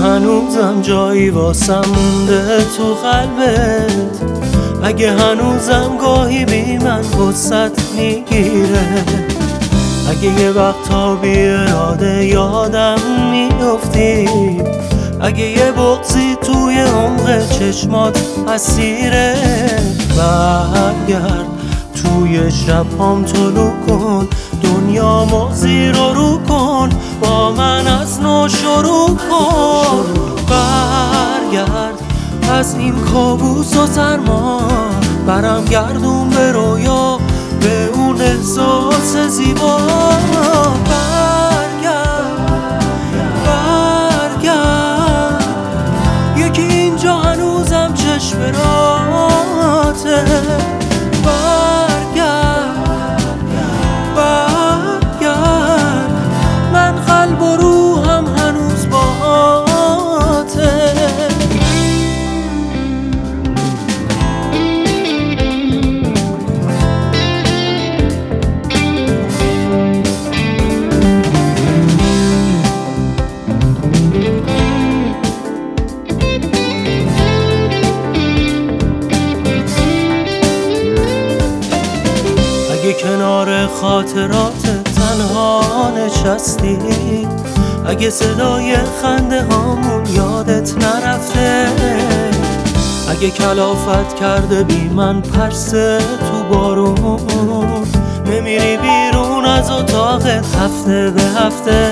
هنوزم جایی واسم مونده تو قلبت، اگه هنوزم گاهی بی من غصت میگیره، اگه یه وقتا بی اراده یادم میافتی، اگه یه بغضی توی عمق چشمات اسیره، برگرد توی شبام طلوع کن، دنیامو زیر و رو کن، با من از نو شروع کن، برگرد از این کابوس و سرما، برم گردون به رویا، به اون احساس زیبا، برگرد یکی اینجا هنوزم چشم راته، برگرد من قلب و روحم هنوز باهاته. اگه کنار خاطرات تنها نشستی، اگه صدای خنده هامون یادت نرفته، اگه کلافت کرده بی من پرسه تو بارون، نمیری بیرون از اتاقت هفته به هفته،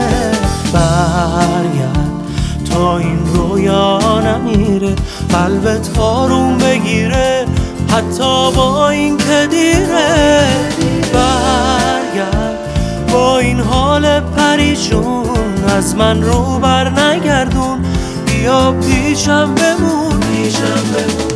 برگرد تا این رویا نمیره، قلبت آروم بگیره حتی با این که دیره، برگرد با این حال پریشون، از من رو بر نگردون، بیا پیشم بمون.